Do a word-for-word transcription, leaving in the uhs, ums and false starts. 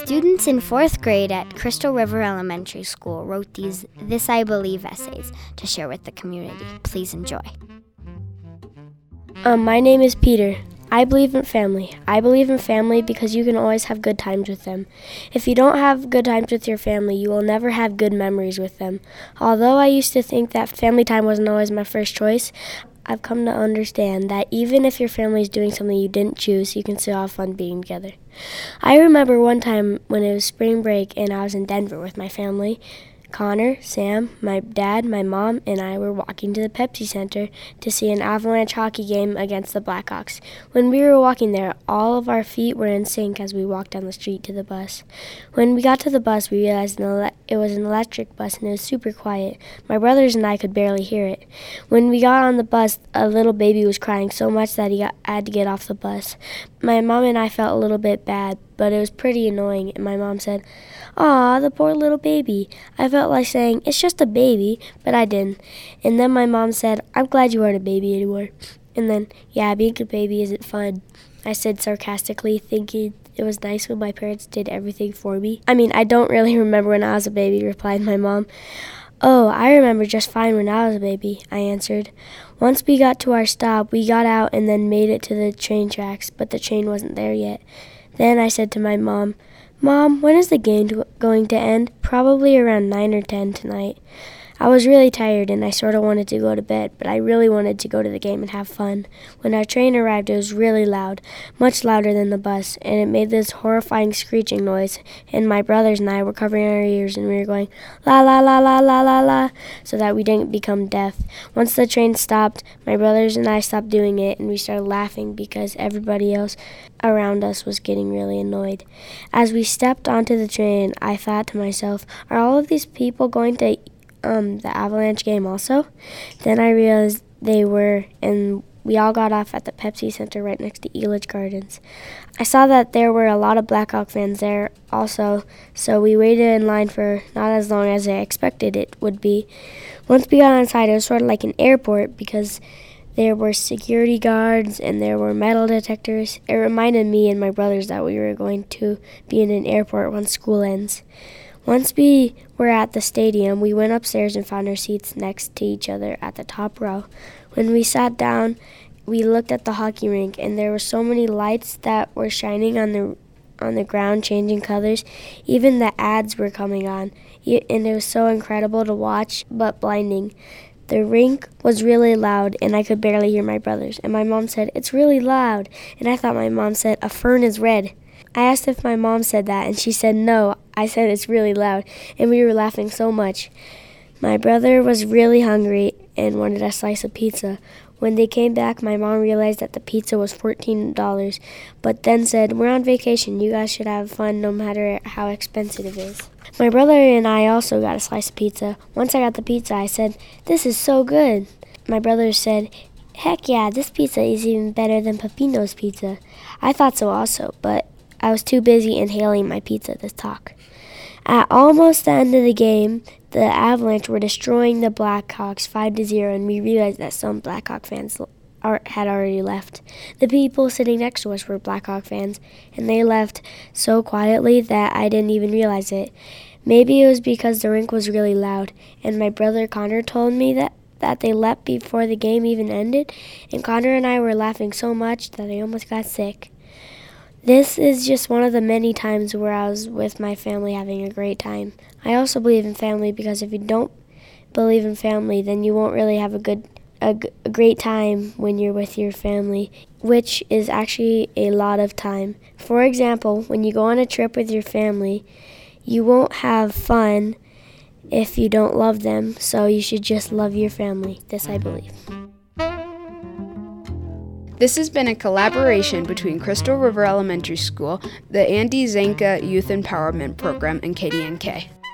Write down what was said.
Students in fourth grade at Crystal River Elementary School wrote these This I Believe essays to share with the community. Please enjoy. Um, my name is Peter. I believe in family. I believe in family because you can always have good times with them. If you don't have good times with your family, you will never have good memories with them. Although I used to think that family time wasn't always my first choice, I've come to understand that even if your family is doing something you didn't choose, you can still have fun being together. I remember one time when it was spring break and I was in Denver with my family. Connor, Sam, my dad, my mom, and I were walking to the Pepsi Center to see an Avalanche hockey game against the Blackhawks. When we were walking there, all of our feet were in sync as we walked down the street to the bus. When we got to the bus, we realized it was an electric bus and it was super quiet. My brothers and I could barely hear it. When we got on the bus, a little baby was crying so much that he got, had to get off the bus. My mom and I felt a little bit bad, but it was pretty annoying, and my mom said, "Aw, the poor little baby." I felt like saying, "It's just a baby," but I didn't. And then my mom said, "I'm glad you aren't a baby anymore." And then, "Yeah, being a baby isn't fun," I said sarcastically, thinking it was nice when my parents did everything for me. I mean, I don't really remember when I was a baby, replied my mom. "Oh, I remember just fine when I was a baby," I answered. Once we got to our stop, we got out and then made it to the train tracks, but the train wasn't there yet. Then I said to my mom, "Mom, when is the game to- going to end?" "Probably around nine or ten tonight." I was really tired and I sort of wanted to go to bed, but I really wanted to go to the game and have fun. When our train arrived, it was really loud, much louder than the bus, and it made this horrifying screeching noise, and my brothers and I were covering our ears and we were going, "La la la la la la la," so that we didn't become deaf. Once the train stopped, my brothers and I stopped doing it and we started laughing because everybody else around us was getting really annoyed. As we stepped onto the train, I thought to myself, are all of these people going to Um, the Avalanche game also? Then I realized they were, and we all got off at the Pepsi Center right next to Elitch Gardens. I saw that there were a lot of Blackhawk fans there also, so we waited in line for not as long as I expected it would be. Once we got inside, it was sort of like an airport because there were security guards and there were metal detectors. It reminded me and my brothers that we were going to be in an airport when school ends. Once we were at the stadium, we went upstairs and found our seats next to each other at the top row. When we sat down, we looked at the hockey rink, and there were so many lights that were shining on the on the ground, changing colors. Even the ads were coming on, and it was so incredible to watch, but blinding. The rink was really loud, and I could barely hear my brothers. And my mom said, "It's really loud." And I thought my mom said, "A fern is red." I asked if my mom said that, and she said no. I said it's really loud, and we were laughing so much. My brother was really hungry and wanted a slice of pizza. When they came back, my mom realized that the pizza was fourteen dollars, but then said, "We're on vacation. You guys should have fun no matter how expensive it is." My brother and I also got a slice of pizza. Once I got the pizza, I said, "This is so good." My brother said, "Heck yeah, this pizza is even better than Peppino's pizza." I thought so also, but I was too busy inhaling my pizza to talk. At almost the end of the game, the Avalanche were destroying the Blackhawks five to zero, and we realized that some Blackhawk fans are, had already left. The people sitting next to us were Blackhawk fans, and they left so quietly that I didn't even realize it. Maybe it was because the rink was really loud, and my brother Connor told me that, that they left before the game even ended, and Connor and I were laughing so much that I almost got sick. This is just one of the many times where I was with my family having a great time. I also believe in family because if you don't believe in family, then you won't really have a good, a, a great time when you're with your family, which is actually a lot of time. For example, when you go on a trip with your family, you won't have fun if you don't love them, so you should just love your family. This I believe. This has been a collaboration between Crystal River Elementary School, the Andy Zanka Youth Empowerment Program, and K D N K.